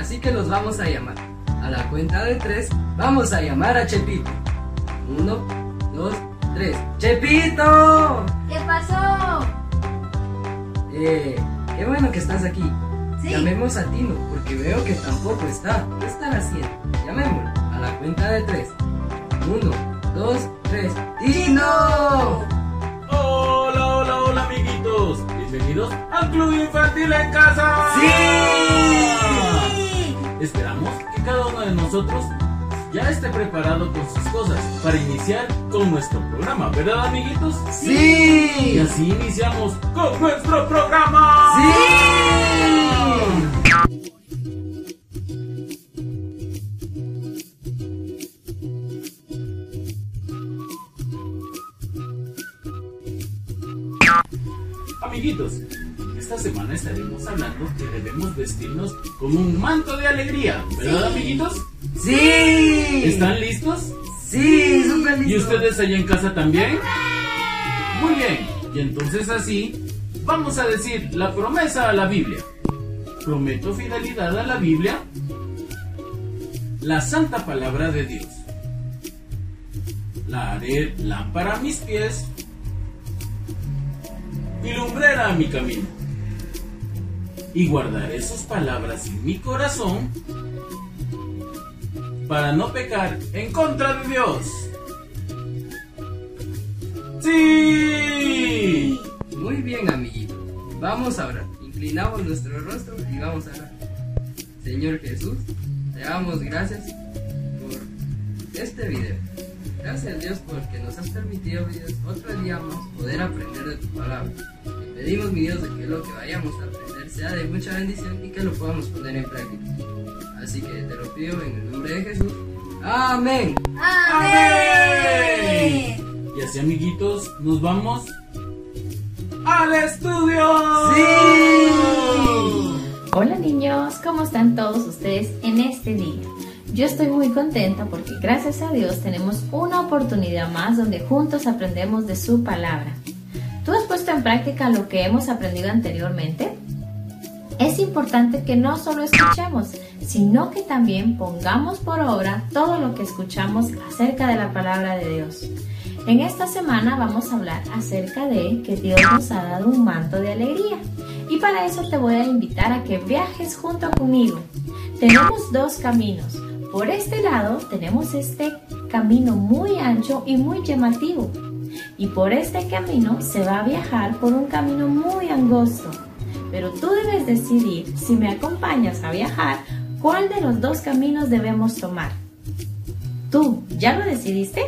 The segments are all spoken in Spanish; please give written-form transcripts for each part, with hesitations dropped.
Así que los vamos a llamar. A la cuenta de 3, vamos a llamar a Chepito. 1, 2, 3. ¡Chepito! ¿Qué pasó? Qué bueno que estás aquí. Sí. Llamemos a Tino, porque veo que tampoco está. ¿Qué estará haciendo? Llamémoslo. A la cuenta de 3. 1, 2, 3. ¡Tino! Hola, amiguitos. Bienvenidos al Club Infantil en Casa. ¡Sí! Esperamos que cada uno de nosotros ya esté preparado con sus cosas para iniciar con nuestro programa, ¿verdad, amiguitos? ¡Sí! Y así iniciamos con nuestro programa. ¡Sí! Amiguitos, esta semana estaremos hablando que debemos vestirnos con un manto de alegría, ¿verdad, amiguitos? ¡Sí! ¿Están listos? ¡Sí! ¡Súper listo! ¿Y ustedes allá en casa también? Muy bien, y entonces así vamos a decir la promesa a la Biblia. Prometo fidelidad a la Biblia, la santa palabra de Dios. La haré lámpara a mis pies y lumbrera a mi camino. Y guardaré sus palabras en mi corazón para no pecar en contra de Dios. ¡Sí! Muy bien, amiguito. Vamos a orar. Inclinamos nuestro rostro y vamos a orar. Señor Jesús, te damos gracias por este video. Gracias, Dios, porque nos has permitido, Dios, otro día más poder aprender de tu palabra. Te pedimos, mi Dios, de que lo que vayamos a aprender sea de mucha bendición y que lo podamos poner en práctica. Así que te lo pido en el nombre de Jesús. ¡Amén! ¡Amén! Y así, amiguitos, nos vamos al estudio. ¡Sí! Hola niños, ¿cómo están todos ustedes en este día? Yo estoy muy contenta porque gracias a Dios tenemos una oportunidad más donde juntos aprendemos de su palabra. ¿Tú has puesto en práctica lo que hemos aprendido anteriormente? Es importante que no solo escuchemos, sino que también pongamos por obra todo lo que escuchamos acerca de la palabra de Dios. En esta semana vamos a hablar acerca de que Dios nos ha dado un manto de alegría. Y para eso te voy a invitar a que viajes junto conmigo. Tenemos dos caminos. Por este lado tenemos este camino muy ancho y muy llamativo. Y por este camino se va a viajar por un camino muy angosto. Pero tú debes decidir, si me acompañas a viajar, cuál de los dos caminos debemos tomar. ¿Tú ya lo decidiste?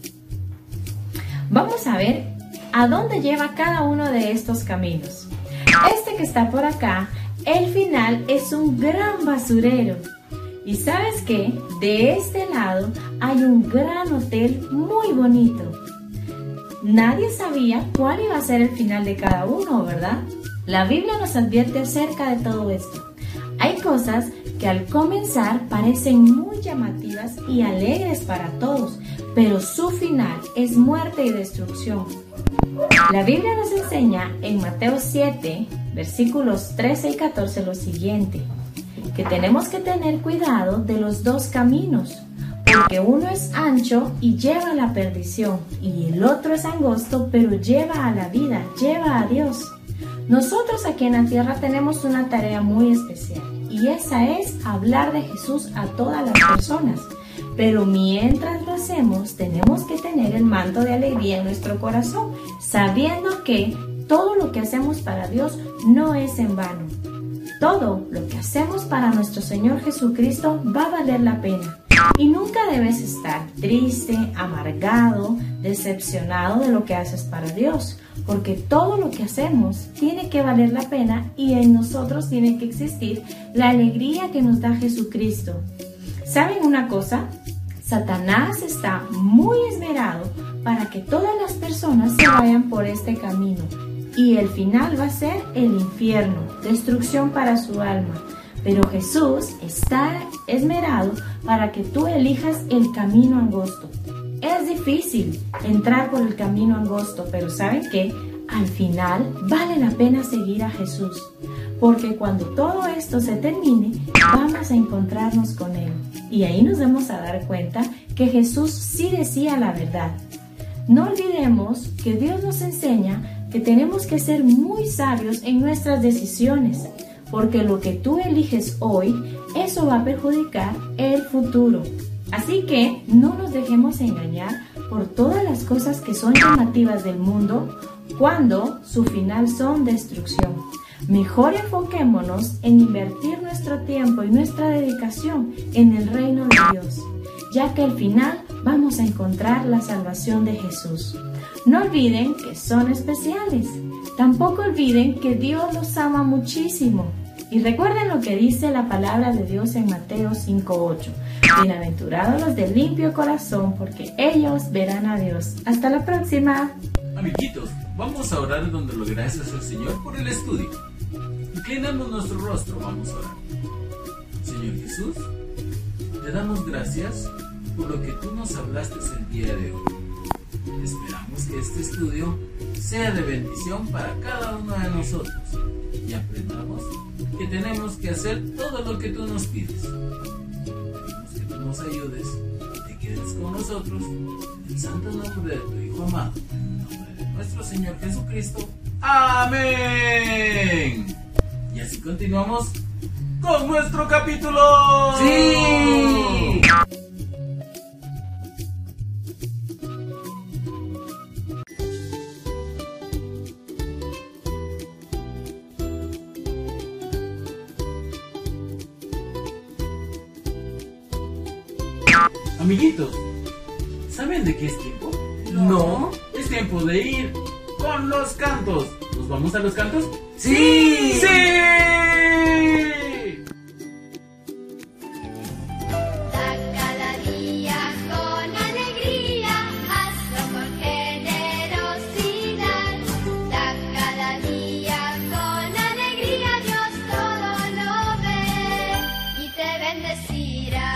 Vamos a ver a dónde lleva cada uno de estos caminos. Este que está por acá, el final es un gran basurero. ¿Y sabes qué? De este lado hay un gran hotel muy bonito. Nadie sabía cuál iba a ser el final de cada uno, ¿verdad? La Biblia nos advierte acerca de todo esto. Hay cosas que al comenzar parecen muy llamativas y alegres para todos, pero su final es muerte y destrucción. La Biblia nos enseña en Mateo 7, versículos 13 y 14 lo siguiente: que tenemos que tener cuidado de los dos caminos, porque uno es ancho y lleva a la perdición, y el otro es angosto, pero lleva a la vida, lleva a Dios. Nosotros aquí en la tierra tenemos una tarea muy especial, y esa es hablar de Jesús a todas las personas. Pero mientras lo hacemos, tenemos que tener el manto de alegría en nuestro corazón, sabiendo que todo lo que hacemos para Dios no es en vano. Todo lo que hacemos para nuestro Señor Jesucristo va a valer la pena. Y nunca debes estar triste, amargado, decepcionado de lo que haces para Dios, porque todo lo que hacemos tiene que valer la pena y en nosotros tiene que existir la alegría que nos da Jesucristo. ¿Saben una cosa? Satanás está muy esmerado para que todas las personas se vayan por este camino. Y el final va a ser el infierno, destrucción para su alma. Pero Jesús está esmerado para que tú elijas el camino angosto. Es difícil entrar por el camino angosto, pero ¿saben qué? Al final vale la pena seguir a Jesús. porque cuando todo esto se termine, vamos a encontrarnos con Él. Y ahí nos vamos a dar cuenta que Jesús sí decía la verdad. No olvidemos que Dios nos enseña que tenemos que ser muy sabios en nuestras decisiones, porque lo que tú eliges hoy, eso va a perjudicar el futuro. Así que no nos dejemos engañar por todas las cosas que son llamativas del mundo, cuando su final son destrucción. Mejor enfoquémonos en invertir nuestro tiempo y nuestra dedicación en el reino de Dios, ya que al final vamos a encontrar la salvación de Jesús. No olviden que son especiales. Tampoco olviden que Dios los ama muchísimo. Y recuerden lo que dice la palabra de Dios en Mateo 5:8. Bienaventurados los de limpio corazón, porque ellos verán a Dios. Hasta la próxima. Amiguitos, vamos a orar dándole gracias al Señor por el estudio. Inclinamos nuestro rostro, vamos a orar. Señor Jesús, te damos gracias por lo que tú nos hablaste el día de hoy. Esperamos que este estudio sea de bendición para cada uno de nosotros y aprendamos que tenemos que hacer todo lo que tú nos pides. Pedimos que tú nos ayudes, te quedes con nosotros, en el santo nombre de tu Hijo amado, en el nombre de nuestro Señor Jesucristo. ¡Amén! Y así continuamos con nuestro capítulo. ¡Sí! Amiguitos, ¿saben de qué es tiempo? No. Es tiempo de ir con los cantos. ¿Nos vamos a los cantos? ¡Sí! ¡Sí! Da cada día con alegría, hazlo con generosidad. Da cada día con alegría, Dios todo lo ve y te bendecirá.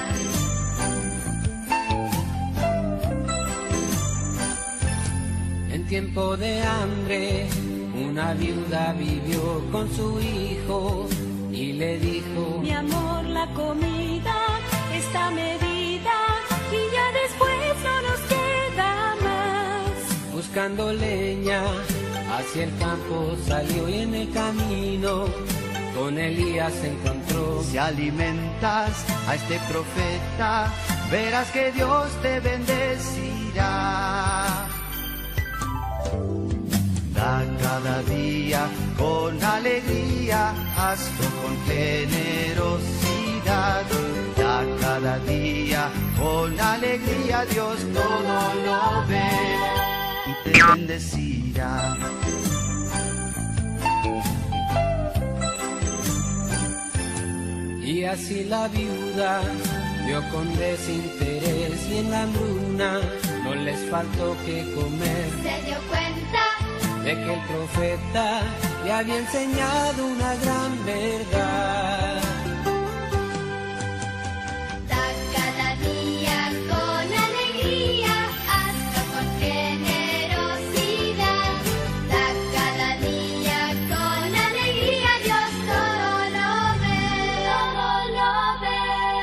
En tiempo de hambre, una viuda vivió con su hijo y le dijo: Mi amor, la comida está medida y ya después no nos queda más. Buscando leña, hacia el campo salió y en el camino con Elías se encontró. Si alimentas a este profeta, verás que Dios te bendecirá. Da cada día con alegría, hazlo con generosidad. Da cada día con alegría, Dios todo lo ve y te bendecirá. Y así la viuda dio con desinterés y en la hambruna no les faltó que comer. Se dio cuenta De que el profeta le había enseñado una gran verdad. Da cada día con alegría, hazlo con generosidad. Da cada día con alegría, Dios todo lo ve, todo lo ve.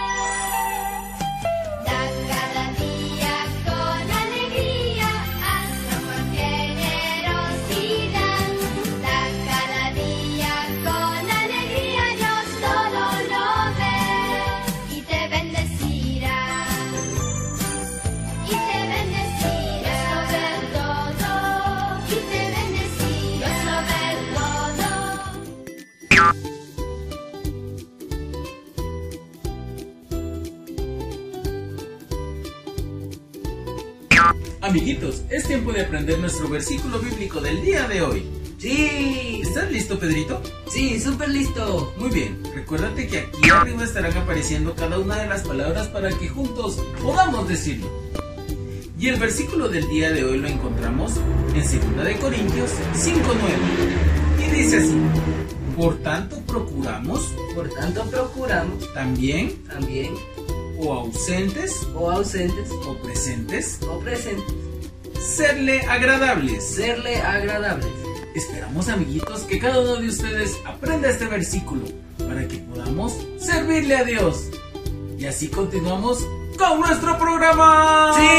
Da cada día con alegría, hazlo con generosidad. Da cada día con alegría, Dios todo lo ve y te bendecirá. Y te bendecirá. Dios lo ve todo. Y te bendecirá. Dios lo ve todo. Amiguitos, es tiempo de aprender nuestro versículo bíblico del día de hoy. ¡Sí! ¿Estás listo, Pedrito? ¡Sí, súper listo! Muy bien, recuérdate que aquí arriba estarán apareciendo cada una de las palabras para que juntos podamos decirlo. Y el versículo del día de hoy lo encontramos en 2 de Corintios 5:9. Y dice así: por tanto procuramos Por tanto procuramos también, también, o ausentes o ausentes o presentes, o presentes, serle agradables, serle agradables, Esperamos, amiguitos, que cada uno de ustedes aprenda este versículo para que podamos servirle a Dios. Y así continuamos con nuestro programa. ¡Sí!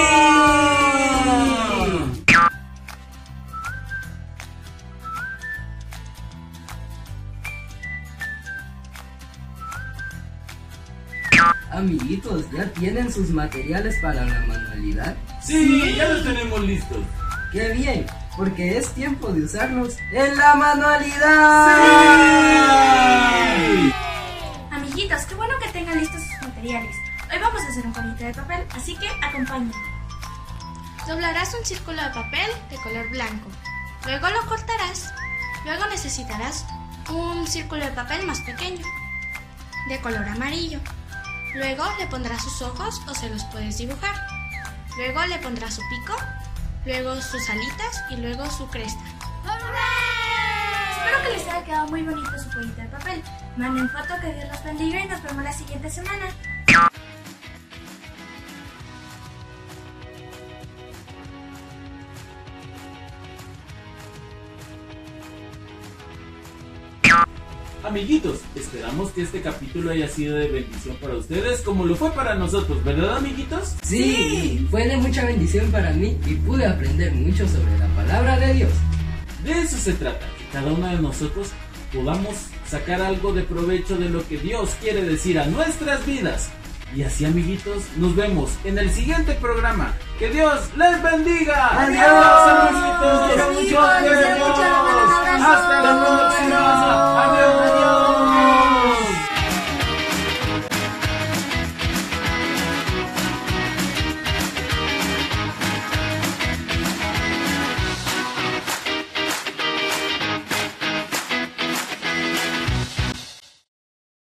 Amiguitos, ¿ya tienen sus materiales para la manualidad? Sí, ya los tenemos listos. ¡Qué bien! Porque es tiempo de usarlos en la manualidad. ¡Sí! Amiguitos, qué bueno que tengan listos sus materiales. Hoy vamos a hacer un conito de papel, así que acompáñenme. Doblarás un círculo de papel de color blanco. Luego lo cortarás. Luego necesitarás un círculo de papel más pequeño, de color amarillo. Luego le pondrás sus ojos o se los puedes dibujar. Luego le pondrás su pico, luego sus alitas y luego su cresta. Espero que les haya quedado muy bonito su pollito de papel. Manden foto, que Dios los bendiga y nos vemos la siguiente semana. Amiguitos, esperamos que este capítulo haya sido de bendición para ustedes como lo fue para nosotros, ¿verdad, amiguitos? Sí, fue de mucha bendición para mí y pude aprender mucho sobre la palabra de Dios. De eso se trata, que cada uno de nosotros podamos sacar algo de provecho de lo que Dios quiere decir a nuestras vidas. Y así, amiguitos, nos vemos en el siguiente programa. ¡Que Dios les bendiga! ¡Adiós! amiguitos! ¡Los quiero mucho! ¡Nos vemos! ¡Los quiero mucho! ¡Hasta luego!